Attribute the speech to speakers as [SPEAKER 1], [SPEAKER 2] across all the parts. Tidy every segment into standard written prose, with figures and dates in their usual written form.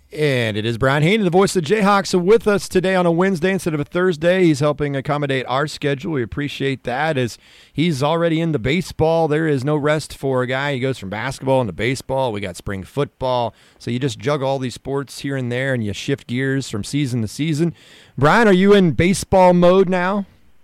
[SPEAKER 1] And it is Brian Haney, the voice of the Jayhawks, with us today on a Wednesday instead of a Thursday. He's helping accommodate our schedule. We appreciate that as he's already into baseball. There is no rest for a guy. He goes from basketball into baseball. We got spring football. So you just juggle all these sports here and there, and you shift gears from season to season. Brian, are you in baseball mode now?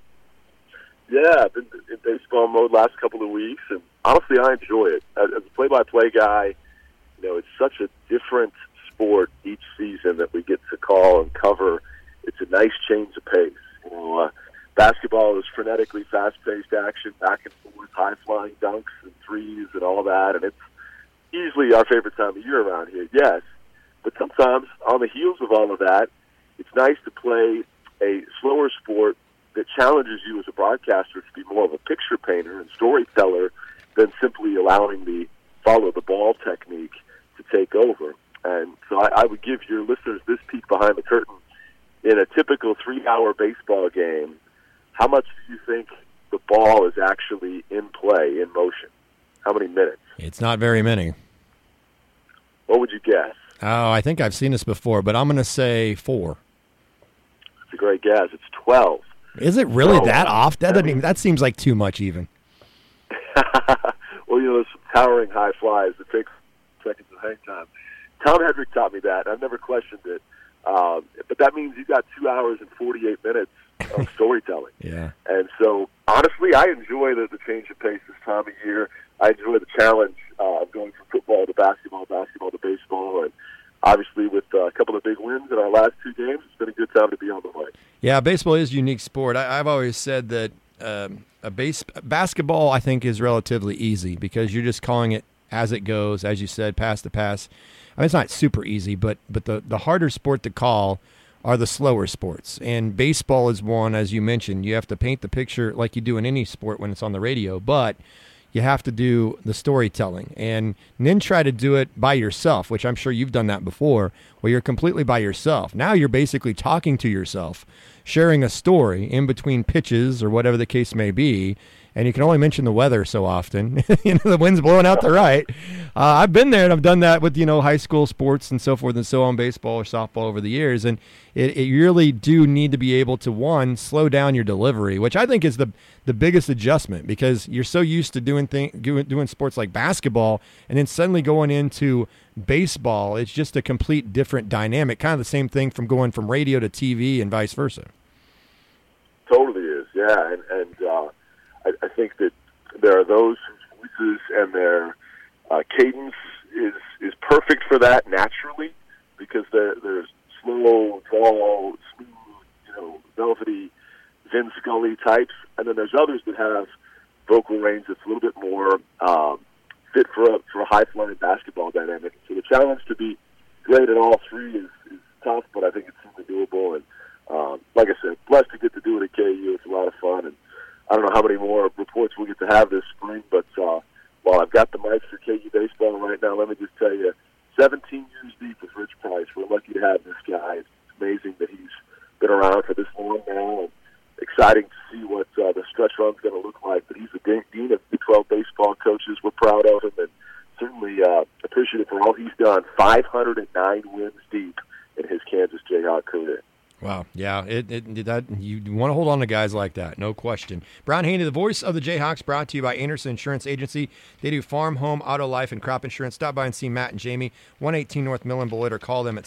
[SPEAKER 2] Yeah, I've been in baseball mode last couple of weeks, and honestly, I enjoy it. As a play-by-play guy, it's such a different sport each season that we get to call and cover. It's a nice change of pace. Basketball is frenetically fast-paced action, back and forth, high-flying dunks and threes and all that, and it's easily our favorite time of year around here, yes. But sometimes, on the heels of all of that, it's nice to play a slower sport that challenges you as a broadcaster to be more of a picture painter and storyteller than simply allowing the follow-the-ball technique to take over. And so I would give your listeners this peek behind the curtain. In a typical 3-hour baseball game, how much do you think the ball is actually in play, in motion? How many minutes?
[SPEAKER 1] It's not very many.
[SPEAKER 2] What would you guess?
[SPEAKER 1] Oh, I think I've seen this before, but I'm going to say 4.
[SPEAKER 2] It's a great guess. It's 12.
[SPEAKER 1] Is it really that off? That seems like too much even.
[SPEAKER 2] Well, there's some towering high flies that take seconds of hang time. Tom Hedrick taught me that. I've never questioned it. But that means you've got 2 hours and 48 minutes of storytelling.
[SPEAKER 1] Yeah.
[SPEAKER 2] And so, honestly, I enjoy the change of pace this time of year. I enjoy the challenge of going from football to basketball to baseball. And obviously, with a couple of big wins in our last 2 games, it's been a good time to be on the way.
[SPEAKER 1] Yeah, baseball is a unique sport. I've always said that basketball, I think, is relatively easy because you're just calling it as it goes, as you said, pass to pass. I mean, it's not super easy, but the harder sport to call are the slower sports. And baseball is one, as you mentioned. You have to paint the picture like you do in any sport when it's on the radio, but you have to do the storytelling and then try to do it by yourself, which I'm sure you've done that before, where you're completely by yourself. Now you're basically talking to yourself, sharing a story in between pitches or whatever the case may be, and you can only mention the weather so often. The wind's blowing out the right. I've been there, and I've done that with, high school sports and so forth and so on, baseball or softball over the years. And it really do need to be able to, one, slow down your delivery, which I think is the biggest adjustment because you're so used to doing sports like basketball, and then suddenly going into baseball, it's just a complete different dynamic. Kind of the same thing from going from radio to TV and vice versa.
[SPEAKER 2] Totally is, yeah. And I think that there are those whose voices and their cadence is perfect for that naturally because there's slow, tall, smooth, velvety Vin Scully types, and then there's others that have vocal range that's a little bit more fit for a high-flying basketball dynamic. So the challenge to be great at all three is tough, but I think it's certainly doable. And like I said, blessed to get to do it at KU. It's a lot of fun, and I don't know how many more reports we'll get to have this spring, but while I've got the mics for KU baseball right now, let me just tell you, 17 years deep with Rich Price. We're lucky to have this guy. It's amazing that he's been around for this long now, and exciting to see what the stretch run's going to look like. But he's the dean of Big 12 baseball coaches. We're proud of him, and certainly appreciative for all he's done. 509 wins deep in his Kansas Jayhawk career.
[SPEAKER 1] Wow, yeah, that you want to hold on to guys like that, no question. Brian Haney, the voice of the Jayhawks, brought to you by Anderson Insurance Agency. They do farm, home, auto, life, and crop insurance. Stop by and see Matt and Jamie, 118 North Millen Bullitt, or call them at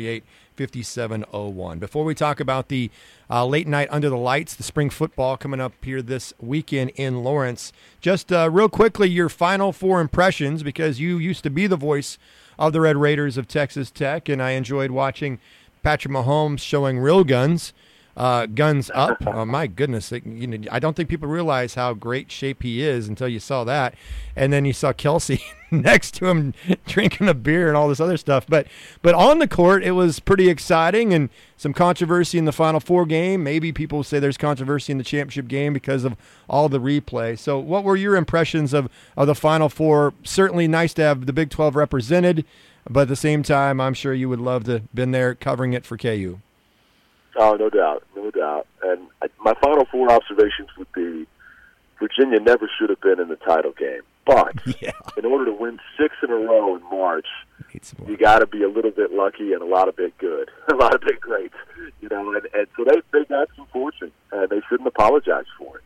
[SPEAKER 1] 738-5701. Before we talk about the late night under the lights, the spring football coming up here this weekend in Lawrence, just real quickly, your final 4 impressions, because you used to be the voice of the Red Raiders of Texas Tech, and I enjoyed watching Patrick Mahomes showing real guns, guns up. Oh, my goodness. I don't think people realize how great shape he is until you saw that. And then you saw Kelsey next to him drinking a beer and all this other stuff. But on the court, it was pretty exciting and some controversy in the Final Four game. Maybe people say there's controversy in the championship game because of all the replay. So what were your impressions of the Final Four? Certainly nice to have the Big 12 represented. But at the same time, I'm sure you would love to have been there covering it for KU.
[SPEAKER 2] Oh, no doubt, no doubt. And my Final Four observations would be Virginia never should have been in the title game. But
[SPEAKER 1] Yeah.
[SPEAKER 2] in order to win 6 in a row in March,
[SPEAKER 1] Need some more.
[SPEAKER 2] you got to be a little bit lucky and a lot of bit good, a lot of bit great, you know. And so they got some fortune, and they shouldn't apologize for it.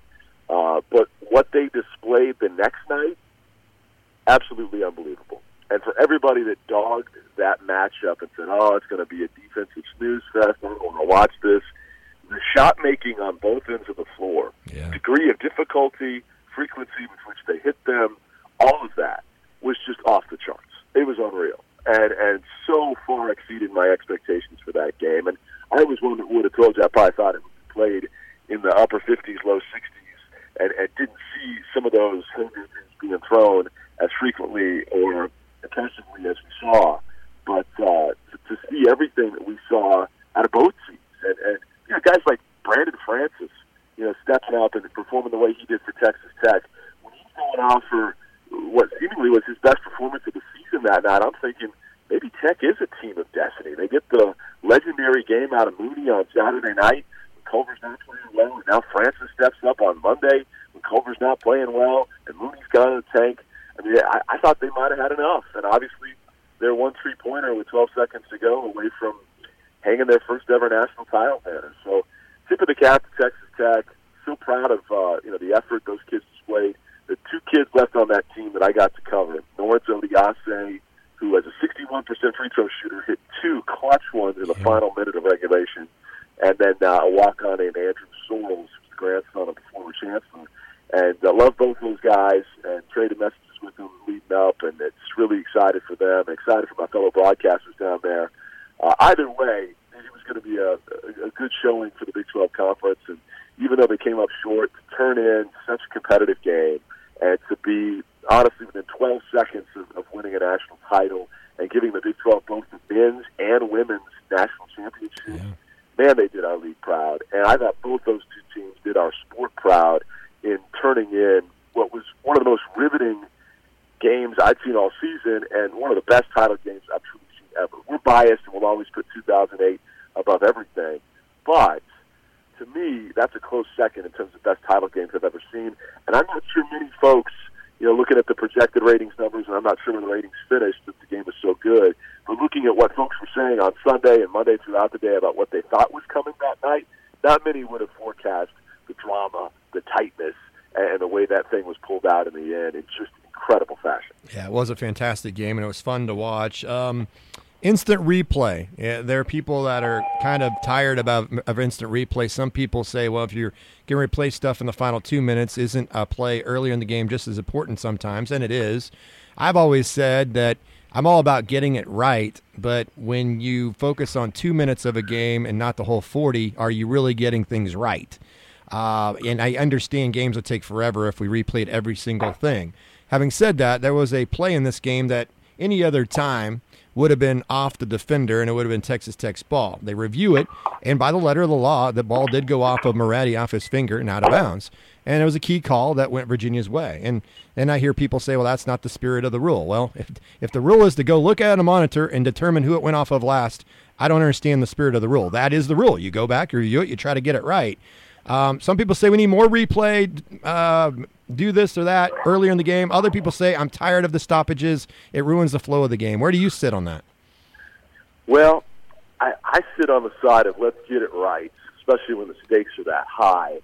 [SPEAKER 2] But what they displayed the next night, absolutely unbelievable. And for everybody that dogged that matchup and said, "Oh, it's going to be a defensive snooze fest, I don't want to watch this," the shot making on both ends of the floor, degree of difficulty, frequency with which they hit them, all of that was just off the charts. It was unreal, and so far exceeded my expectations for that game. And I was one that would have told you I probably thought it would be played in the upper 50s, low 60s, and didn't see some of those being thrown as frequently or intensively as we saw. But to see everything that we saw out of both teams, and you know, guys like Brandon Francis, you know, stepping up and performing the way he did for Texas Tech, when he's going off for what seemingly was his best performance of the season that night, I'm thinking maybe Tech is a team of destiny. They get the legendary game out of Mooney on Saturday night when Culver's not playing well, and now Francis steps up on Monday when Culver's not playing well, and Mooney's got in the tank. I mean, I thought they might have had enough, and obviously their 1 3-pointer with 12 seconds to go away from hanging their first ever national title banner. So tip of the cap to Texas Tech. So proud of you know, the effort those kids displayed. The 2 kids left on that team that I got to cover, Norris Odiase, who as a 61% free throw shooter hit 2 clutch ones in the final minute of regulation, and then a walk-on named Andrew Sorrells, who's the grandson of the former chancellor. And I love both those guys and traded messages with them leading up, and it's really excited for them, excited for my fellow broadcasters down there. Either way, it was going to be a good showing for the Big 12 Conference, and even though they came up short, to turn in such a competitive game and to be, honestly, within 12 seconds of winning a national title and giving the Big 12 both the men's and women's national championships, man, they did our league proud. And I thought both those 2 teams did our sport proud in turning in what was one of the most riveting games I'd seen all season and one of the best title games I've truly seen ever. We're biased and we'll always put 2008 above everything, but to me, that's a close second in terms of best title games I've ever seen. And I'm not sure many folks, you know, looking at the projected ratings numbers, and I'm not sure when the ratings finished since the game was so good, but looking at what folks were saying on Sunday and Monday throughout the day about what they thought was coming that night, not many would have forecast the drama, the tightness, and the way that thing was pulled out in the end in just incredible fashion.
[SPEAKER 1] Yeah, it was a fantastic game, and it was fun to watch. Instant replay. Yeah, there are people that are kind of tired of instant replay. Some people say, well, if you're going to replay stuff in the final 2 minutes, isn't a play earlier in the game just as important sometimes? And it is. I've always said that I'm all about getting it right, but when you focus on 2 minutes of a game and not the whole 40, are you really getting things right? And I understand games will take forever if we replayed every single thing. Having said that, there was a play in this game that any other time would have been off the defender, and it would have been Texas Tech's ball. They review it, and by the letter of the law, the ball did go off of Moretti, off his finger, and out of bounds. And it was a key call that went Virginia's way. And I hear people say, well, that's not the spirit of the rule. Well, if the rule is to go look at a monitor and determine who it went off of last, I don't understand the spirit of the rule. That is the rule. You go back, you review it, you try to get it right. Some people say we need more replay, do this or that earlier in the game. Other people say I'm tired of the stoppages. It ruins the flow of the game. Where do you sit on that?
[SPEAKER 2] Well, I sit on the side of let's get it right, especially when the stakes are that high.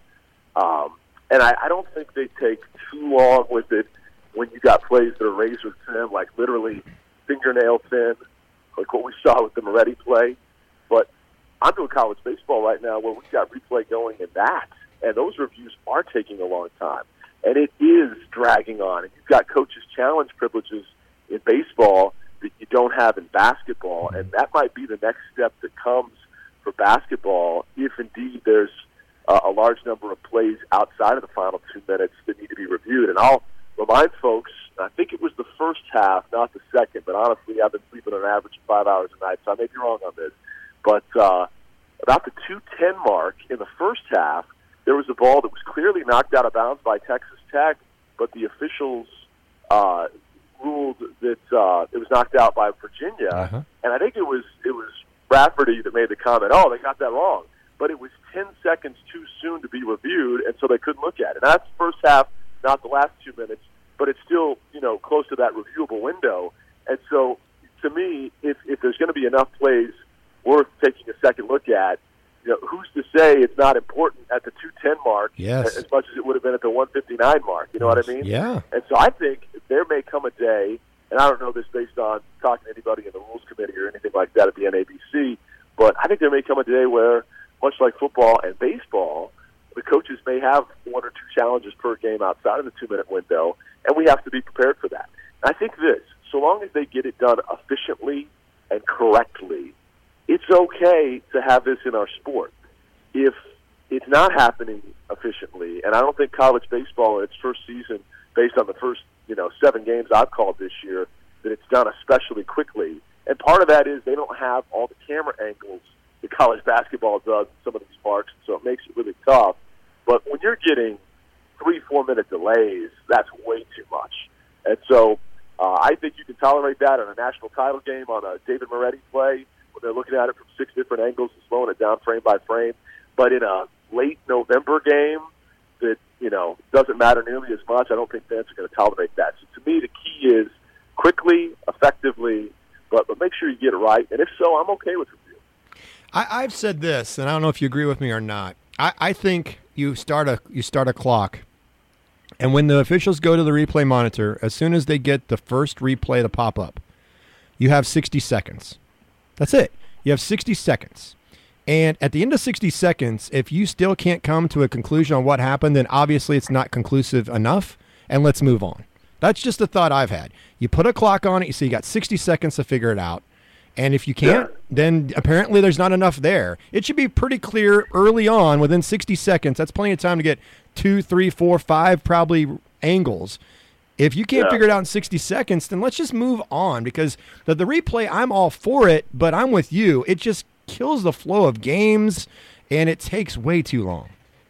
[SPEAKER 2] And I don't think they take too long with it when you got plays that are razor thin, like literally fingernail thin, like what we saw with the Moretti play. But I'm doing college baseball right now where we've got replay going in that, and those reviews are taking a long time. And it is dragging on. And you've got coaches' challenge privileges in baseball that you don't have in basketball, and that might be the next step that comes for basketball if indeed there's a large number of plays outside of the final 2 minutes that need to be reviewed. And I'll remind folks, I think it was the first half, not the second, but honestly I've been sleeping on average 5 hours a night, so I may be wrong on this. But about the 2:10 mark in the first half, there was a ball that was clearly knocked out of bounds by Texas Tech, but the officials ruled that it was knocked out by Virginia.
[SPEAKER 1] Uh-huh.
[SPEAKER 2] And I think it was Rafferty that made the comment, oh, they got that wrong. But it was 10 seconds too soon to be reviewed, and so they couldn't look at it. And that's the first half, not the last 2 minutes. but it's still, close to that reviewable window. And so, to me, if there's going to be enough plays worth taking a second look at, who's to say it's not important at the 210 mark
[SPEAKER 1] yes.
[SPEAKER 2] as much as it would have been at the 159 mark? You know what I mean?
[SPEAKER 1] Yeah.
[SPEAKER 2] And so I think there may come a day, and I don't know this based on talking to anybody in the rules committee or anything like that at the NABC, but I think there may come a day where, much like football and baseball, the coaches may have one or two challenges per game outside of the 2-minute window, and we have to be prepared for that. And I think so long as they get it done efficiently and correctly, it's okay to have this in our sport. If it's not happening efficiently, and I don't think college baseball in its first season, based on the first 7 games I've called this year, that it's done especially quickly. And part of that is they don't have all the camera angles that college basketball does in some of these parks, so it makes it really tough. But when you're getting 3-4 minute delays, that's way too much. And so I think you can tolerate that in a national title game on a David Moretti play when they're looking at it from 6 different angles and slowing it down frame by frame. But in a late November game that, doesn't matter nearly as much, I don't think fans are going to tolerate that. So to me, the key is quickly, effectively, but make sure you get it right. And if so, I'm okay with review.
[SPEAKER 1] I've said this, and I don't know if you agree with me or not. I think you start a clock, and when the officials go to the replay monitor, as soon as they get the first replay to pop up, you have 60 seconds. That's it. You have 60 seconds. And at the end of 60 seconds, if you still can't come to a conclusion on what happened, then obviously it's not conclusive enough, and let's move on. That's just a thought I've had. You put a clock on it, you say you got 60 seconds to figure it out. And if you can't, then apparently there's not enough there. It should be pretty clear early on, within 60 seconds. That's plenty of time to get 2, 3, 4, 5 probably angles. If you can't figure it out in 60 seconds, then let's just move on, because the replay, I'm all for it, but I'm with you. It just kills the flow of games, and it takes way too long.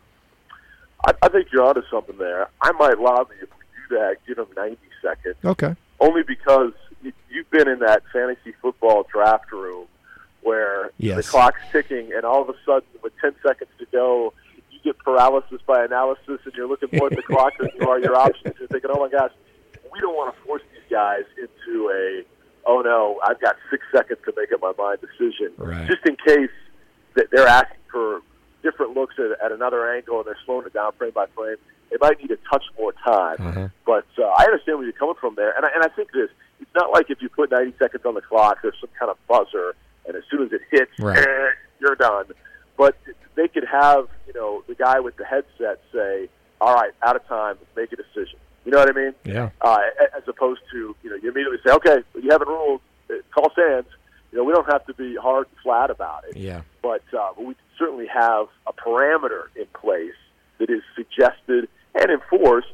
[SPEAKER 2] I think you're onto something there. I might lobby if we do that, give them 90 seconds.
[SPEAKER 1] Okay.
[SPEAKER 2] Only because you've been in that fantasy football draft room where the clock's ticking, and all of a sudden, with 10 seconds to go, you get paralysis by analysis, and you're looking more at the clock than you are your options. You're thinking, oh, my gosh, we don't want to force these guys into oh, no, I've got 6 seconds to make up my mind decision.
[SPEAKER 1] Right.
[SPEAKER 2] Just in case that they're asking for different looks at another angle and they're slowing it down frame by frame, they might need a touch more time.
[SPEAKER 1] Uh-huh.
[SPEAKER 2] But I understand where you're coming from there. And I think this, it's not like if you put 90 seconds on the clock, there's some kind of buzzer, and as soon as it hits, you're done. But they could have, the guy with the headset say, all right, out of time, make a decision. You know what I mean?
[SPEAKER 1] Yeah.
[SPEAKER 2] As opposed to, you immediately say, okay, you haven't ruled, call stands. We don't have to be hard and flat about it.
[SPEAKER 1] Yeah.
[SPEAKER 2] But we certainly have a parameter in place that is suggested and enforced,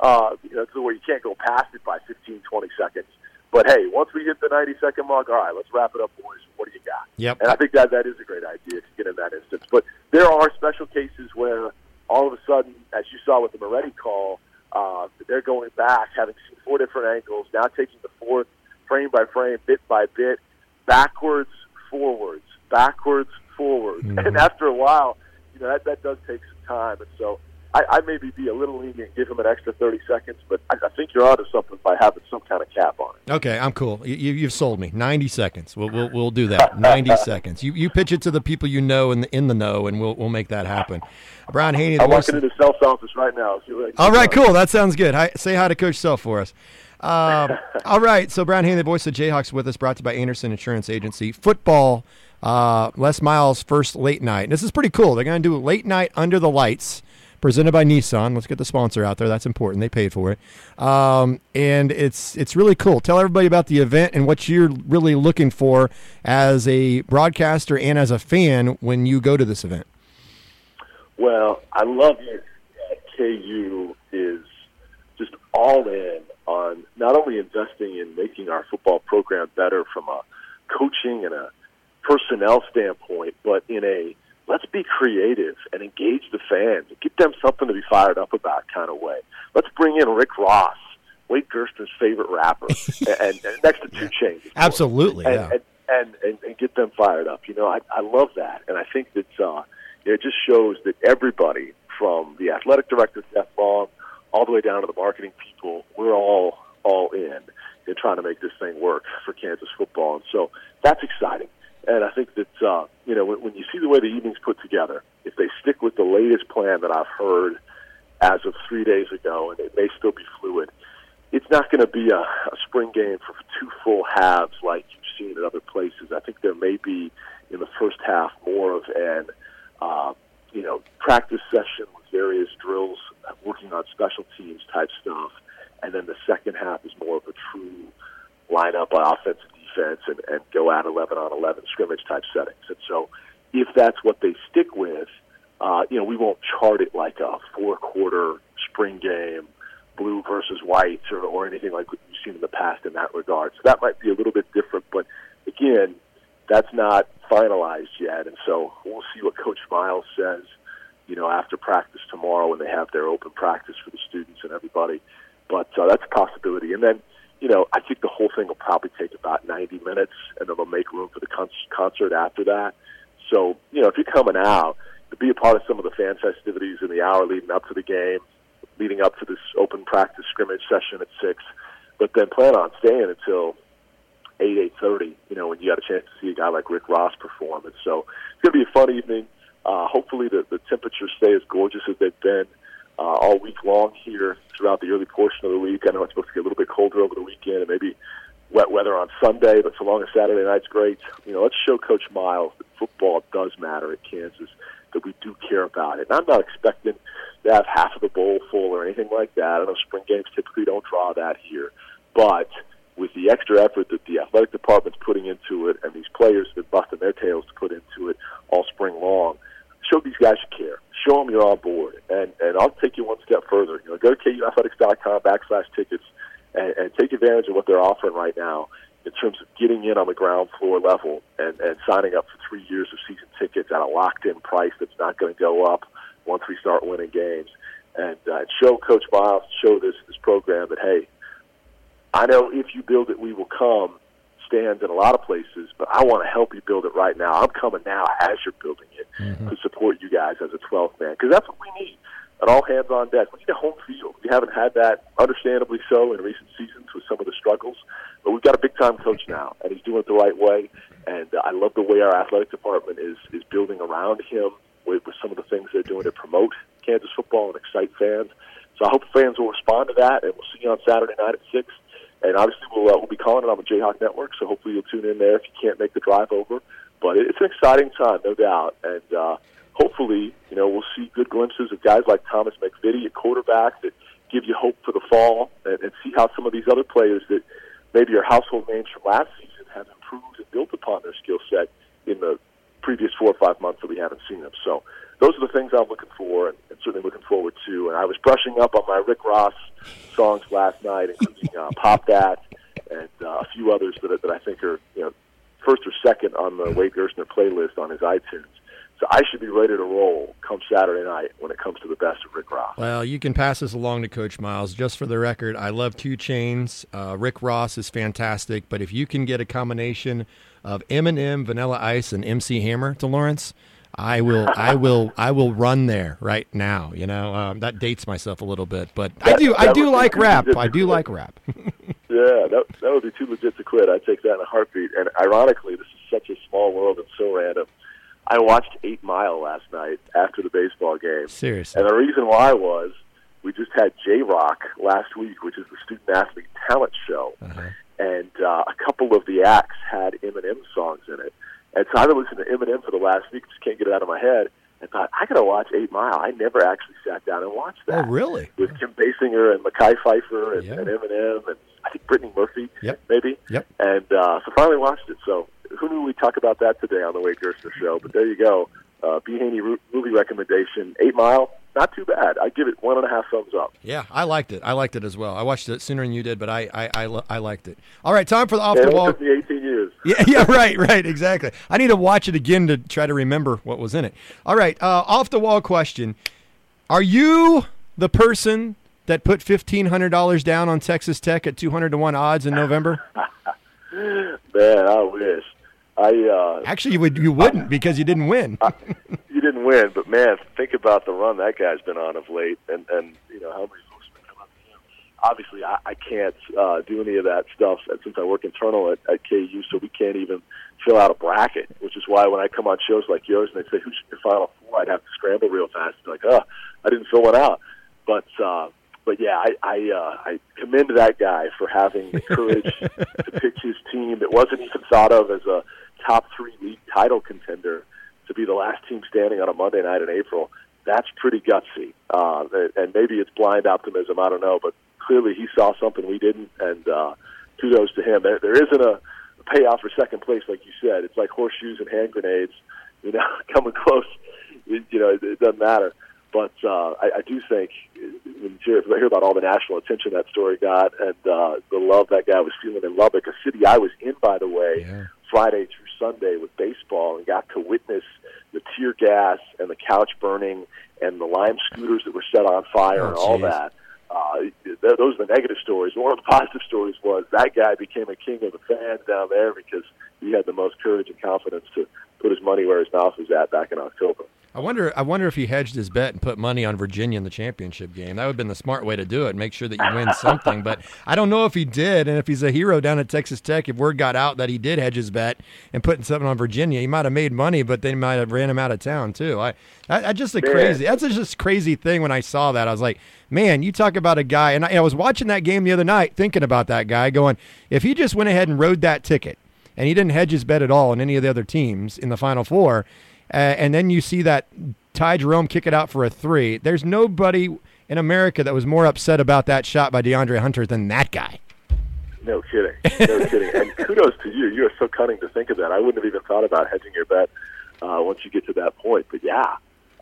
[SPEAKER 2] to where you can't go past it by 15, 20 seconds. But, hey, once we hit the 90-second mark, all right, let's wrap it up, boys. What do you got?
[SPEAKER 1] Yep.
[SPEAKER 2] And I think that is a great idea to get in that instance. But there are special cases where all of a sudden, as you saw with the Moretti call, they're going back, having seen 4 different angles, now taking the fourth frame by frame, bit by bit, backwards, forwards, backwards, forwards. Mm-hmm. And after a while, that does take some time. And so I maybe be a little lenient, give him an extra 30 seconds, but I think you're onto something by having some kind of cap on it.
[SPEAKER 1] Okay, I'm cool. You've sold me. 90 seconds. We'll do that. 90 seconds. You pitch it to the people in the know, and we'll make that happen. Brian Haney.
[SPEAKER 2] I'm walking into Self's office right now.
[SPEAKER 1] All right, cool. That sounds good. Say hi to Coach Self for us. All right, so Brian Haney, the voice of Jayhawks, with us, brought to you by Anderson Insurance Agency. Football, Les Miles' first late night. This is pretty cool. They're going to do a late night under the lights, presented by Nissan. Let's get the sponsor out there. That's important. They paid for it. And it's really cool. Tell everybody about the event and what you're really looking for as a broadcaster and as a fan when you go to this event.
[SPEAKER 2] Well, I love it that KU is just all in on not only investing in making our football program better from a coaching and a personnel standpoint, but in a let's be creative and engage the fans and get them something to be fired up about kind of way. Let's bring in Rick Ross, Wade Gerstner's favorite rapper, and next to 2 Chainz.
[SPEAKER 1] Absolutely,
[SPEAKER 2] and get them fired up. I love that, and I think that it just shows that everybody from the athletic director, Jeff Long, all the way down to the marketing people, we're all in trying to make this thing work for Kansas football. And so that's exciting. And I think that, when you see the way the evening's put together, if they stick with the latest plan that I've heard as of 3 days ago, and it may still be fluid, it's not going to be a spring game for 2 full halves like you've seen at other places. I think there may be, in the first half, more of an, practice session with various drills, working on special teams type stuff. And then the second half is more of a true lineup on offense and defense and go at 11-on-11 scrimmage type settings. And so if that's what they stick with, we won't chart it like a 4-quarter spring game, blue versus white or anything like what we've seen in the past in that regard. So that might be a little bit different. But, again, that's not finalized yet. And so we'll see what Coach Miles says, after practice tomorrow when they have their open practice for the students and everybody. But that's a possibility. And then, I think the whole thing will probably take about 90 minutes, and then they'll make room for the concert after that. So, if you're coming out to be a part of some of the fan festivities in the hour leading up to the game, leading up to this open practice scrimmage session at 6, but then plan on staying until 8:30, when you got a chance to see a guy like Rick Ross perform. And so it's going to be a fun evening. Hopefully the temperatures stay as gorgeous as they've been all week long here throughout the early portion of the week. I know it's supposed to get a little bit colder over the weekend and maybe wet weather on Sunday, but so long as Saturday night's great. Let's show Coach Miles that football does matter at Kansas, that we do care about it. And I'm not expecting to have half of the bowl full or anything like that. I know spring games typically don't draw that here. But with the extra effort that the athletic department's putting into it and these players have been busting their tails to put into it all spring long, show these guys you care. Show them you're on board. And I'll take you one step further. Go to KUathletics.com/tickets and take advantage of what they're offering right now in terms of getting in on the ground floor level and signing up for 3 years of season tickets at a locked-in price that's not going to go up once we start winning games. And show Coach Miles, show this program that, hey, I know if you build it, we will come stands in a lot of places, but I want to help you build it right now. I'm coming now as you're building it to support you guys as a 12th man, because that's what we need. An all hands on deck. We need a home field. We haven't had that, understandably so, in recent seasons with some of the struggles, but we've got a big-time coach now, and he's doing it the right way, and I love the way our athletic department is building around him with some of the things they're doing to promote Kansas football and excite fans. So I hope fans will respond to that, and we'll see you on Saturday night at 6. And obviously we'll be calling it on the Jayhawk Network, so hopefully you'll tune in there if you can't make the drive over. But it's an exciting time, no doubt. And hopefully, we'll see good glimpses of guys like Thomas McVitie at quarterback that give you hope for the fall, and see how some of these other players that maybe are household names from last season have improved and built upon their skill set in the previous 4 or 5 months that we haven't seen them. So those are the things I'm looking for and certainly looking forward to. And I was brushing up on my Rick Ross songs last night, including Pop That and a few others that I think are first or second on the Wade Gerstner playlist on his iTunes. So I should be ready to roll come Saturday night when it comes to the best of Rick Ross.
[SPEAKER 1] Well, you can pass this along to Coach Miles. Just for the record, I love 2 Chainz. Rick Ross is fantastic, but if you can get a combination of Eminem, Vanilla Ice, and MC Hammer to Lawrence, I will run there right now. That dates myself a little bit, but I do like rap. I do like rap.
[SPEAKER 2] Yeah, that would be too legit to quit. I'd take that in a heartbeat. And ironically, this is such a small world and so random. I watched 8 Mile last night after the baseball game.
[SPEAKER 1] Seriously.
[SPEAKER 2] And the reason why was we just had J-Rock last week, which is the student-athlete talent show. Uh-huh. And a couple of the acts had Eminem songs in it. And so I've been listening to Eminem for the last week, just can't get it out of my head, and thought, I got to watch 8 Mile. I never actually sat down and watched that.
[SPEAKER 1] Oh, really?
[SPEAKER 2] With Kim Basinger and Mekhi Phifer and Eminem and I think Brittany Murphy, maybe.
[SPEAKER 1] Yep.
[SPEAKER 2] And so finally watched it. So who knew we'd talk about that today on the Wade Gerstner Show? But there you go. B. Haney movie recommendation, 8 Mile. Not too bad. I give it 1.5 thumbs up.
[SPEAKER 1] Yeah, I liked it. I liked it as well. I watched it sooner than you did, but I liked it. All right, time for the off the wall.
[SPEAKER 2] It took me 18 years.
[SPEAKER 1] Yeah, right, exactly. I need to watch it again to try to remember what was in it. All right, off the wall question: are you the person that put $1,500 down on Texas Tech at 200-1 odds in November?
[SPEAKER 2] Man, I wish.
[SPEAKER 1] Actually, you wouldn't because you didn't win.
[SPEAKER 2] You didn't win, but man, think about the run that guy's been on of late, and how many folks have been obviously I can't do any of that stuff since I work internal at KU, so we can't even fill out a bracket, which is why when I come on shows like yours and they say, who's your Final Four, I'd have to scramble real fast. Like, I didn't fill one out. But yeah, I commend that guy for having the courage to pick his team that wasn't even thought of as a top 3 league title contender to be the last team standing on a Monday night in April. That's pretty gutsy. And maybe it's blind optimism, I don't know, but clearly he saw something we didn't, and kudos to him. There isn't a payoff for second place, like you said. It's like horseshoes and hand grenades, coming close. It doesn't matter. But I do think when you hear about all the national attention that story got and the love that guy was feeling in Lubbock, a city I was in, by the way, Friday through Sunday with baseball, and got to witness the tear gas and the couch burning and the lime scooters that were set on fire and all that. Those are the negative stories. One of the positive stories was that guy became a king of the fans down there because he had the most courage and confidence to put his money where his mouth was at back in October.
[SPEAKER 1] I wonder if he hedged his bet and put money on Virginia in the championship game. That would have been the smart way to do it, make sure that you win something. But I don't know if he did, and if he's a hero down at Texas Tech, if word got out that he did hedge his bet and put something on Virginia, he might have made money, but they might have ran him out of town too. That's just a crazy thing. When I saw that, I was like, man, you talk about a guy, and I was watching that game the other night thinking about that guy going, if he just went ahead and rode that ticket and he didn't hedge his bet at all in any of the other teams in the Final Four, and then you see that Ty Jerome kick it out for a 3. There's nobody in America that was more upset about that shot by DeAndre Hunter than that guy.
[SPEAKER 2] No kidding. No kidding. And kudos to you. You are so cunning to think of that. I wouldn't have even thought about hedging your bet once you get to that point. But, yeah,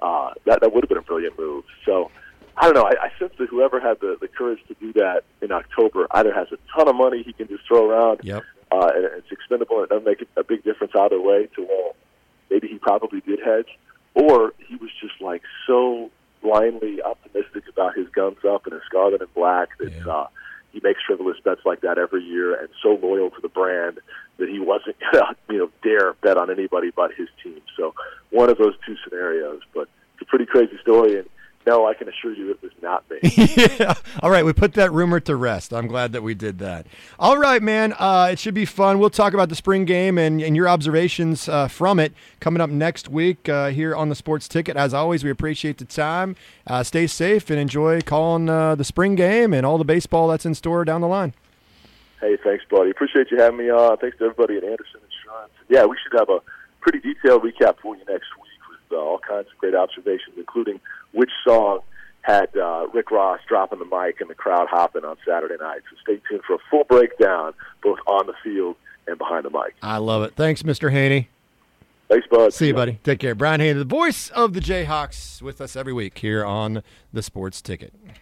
[SPEAKER 2] that would have been a brilliant move. So, I don't know. I sense that whoever had the courage to do that in October either has a ton of money he can just throw around, and it's expendable, and it doesn't make a big difference either way to maybe he probably did hedge, or he was just like so blindly optimistic about his guns up and his Scarlet and Black that he makes frivolous bets like that every year, and so loyal to the brand that he wasn't gonna dare bet on anybody but his team. So one of those two scenarios, but it's a pretty crazy story. And no, I can assure you it was not me.
[SPEAKER 1] Yeah. All right, we put that rumor to rest. I'm glad that we did that. All right, man. It should be fun. We'll talk about the spring game and your observations from it coming up next week here on the Sports Ticket. As always, we appreciate the time. Stay safe and enjoy calling the spring game and all the baseball that's in store down the line.
[SPEAKER 2] Hey, thanks, buddy. Appreciate you having me on. Thanks to everybody at Anderson Insurance. Yeah, we should have a pretty detailed recap for you next week with all kinds of great observations, including which song had Rick Ross dropping the mic and the crowd hopping on Saturday night. So stay tuned for a full breakdown, both on the field and behind the mic.
[SPEAKER 1] I love it. Thanks, Mr. Haney.
[SPEAKER 2] Thanks, bud.
[SPEAKER 1] See you, buddy. Take care. Brian Haney, the voice of the Jayhawks, with us every week here on the Sports Ticket.